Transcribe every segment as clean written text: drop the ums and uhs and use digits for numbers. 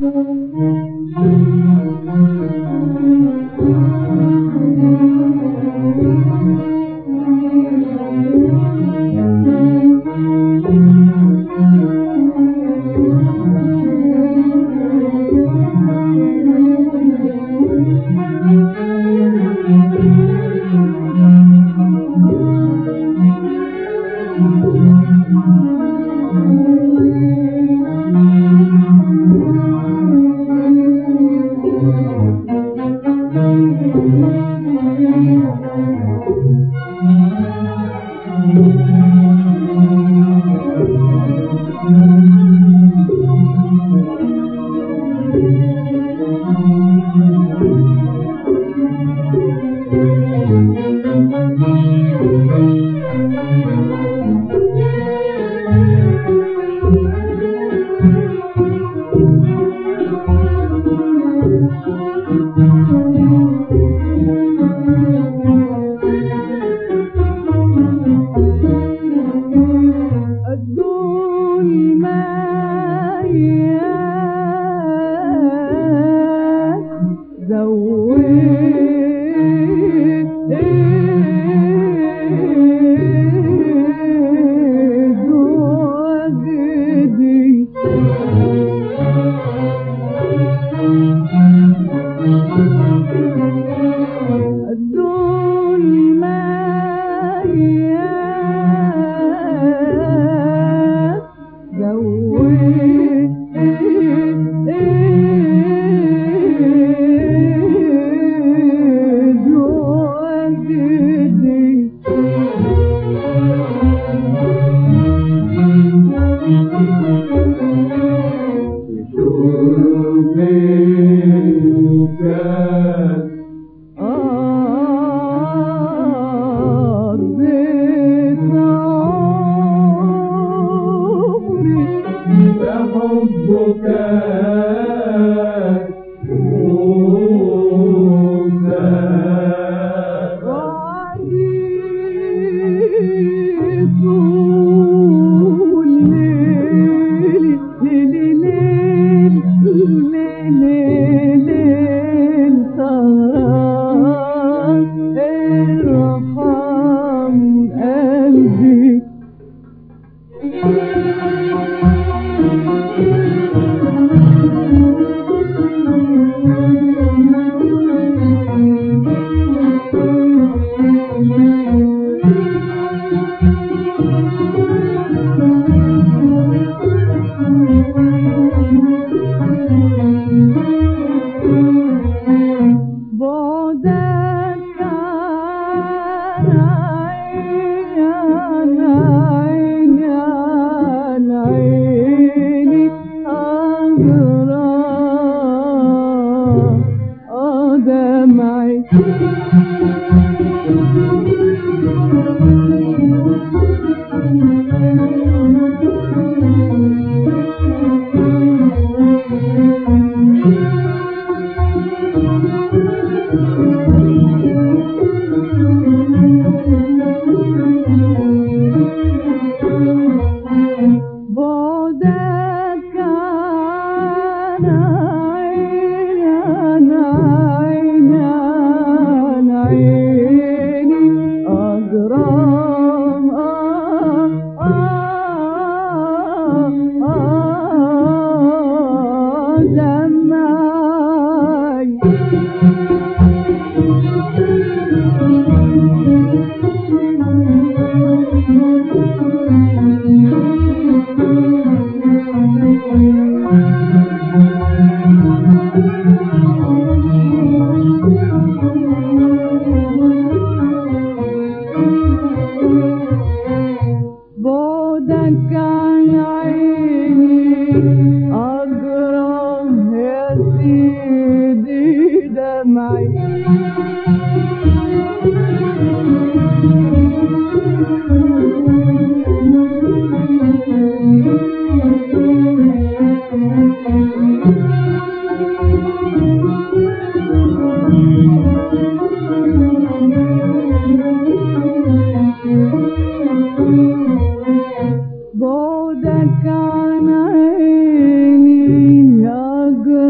بعدك عن عيني أجرى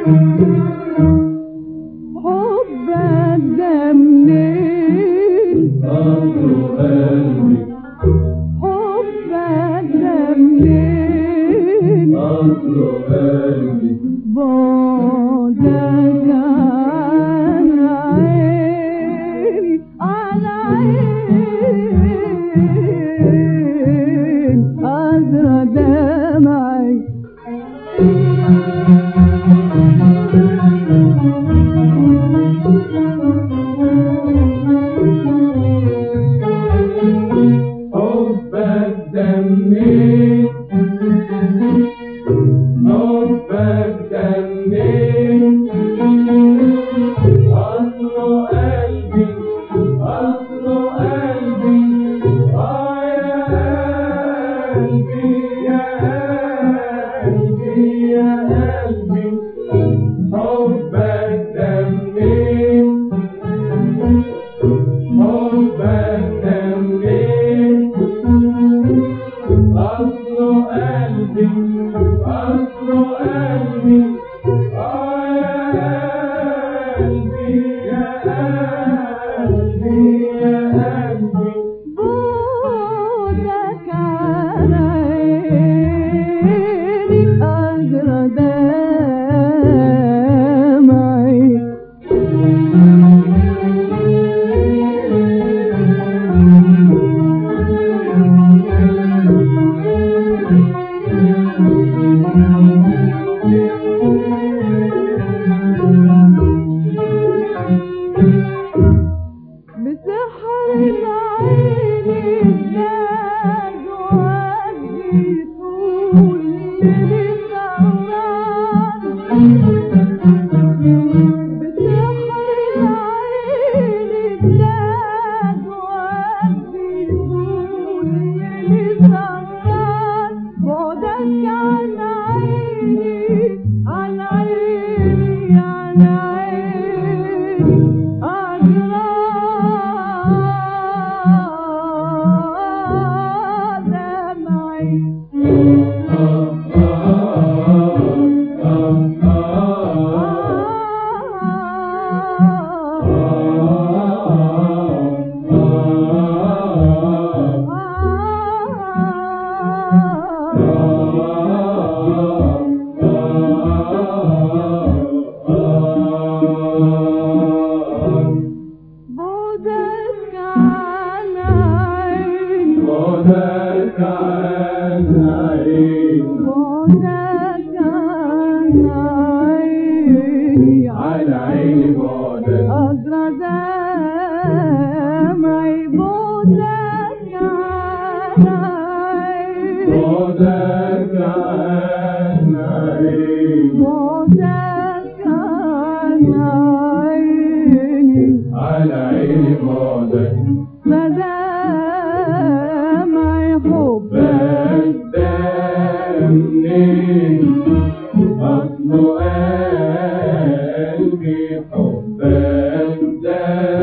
حبك ده منين أصله قلبي حبك ده منين أصله قلبي بعدك عن عيني عن عين أزرى دمعي حبك ده منين حبك ده منين أصله قلبي أصله قلبي يا قلبي يا قلبي يا قلبي حبك ده منين حبك ده منين أصله قلبي أصله قلبي يا قلبي يا قلبي يا قلبي بعدك عن عيني أزرى دمعي بسحر العين زاد وجهي طول الليل سهران بسحر العين زاد وجهي طول الليل سهران بعدك عن عيني عن عيني عن عيني بعدك عن عيني بعدك عن عيني بعدك عن عيني على عيني بعدك أزرى دمعي بعدك عن عيني بعدك عن عيني بعدك عن عيني على عيني بعدك فدمعي حبك ده منين أصله قلبي حبك ده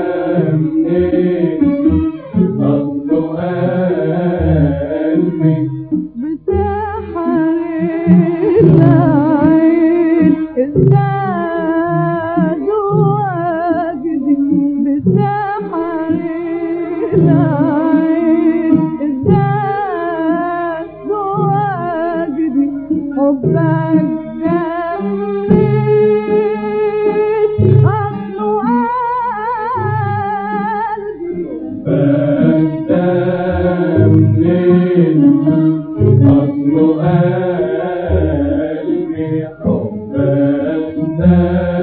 منين أصله قلبي بسحر العين ازداد وجدي بسحر العين ازداد وجدي حبك جميل أصله قلبي حبك ده منين أصله قلبي حبك ده